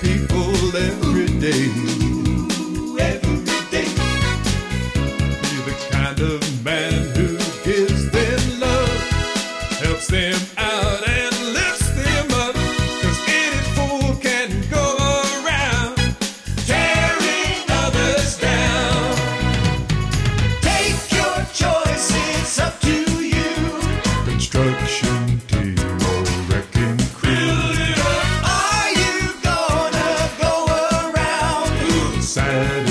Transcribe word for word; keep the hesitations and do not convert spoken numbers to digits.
people every day. Every day. Be the kind of man who gives them love, helps them out and lifts them up. 'Cause any fool can go around tearing others down. Take your choice, it's up to you. Construction team or wrecking crew. Are you gonna go around sad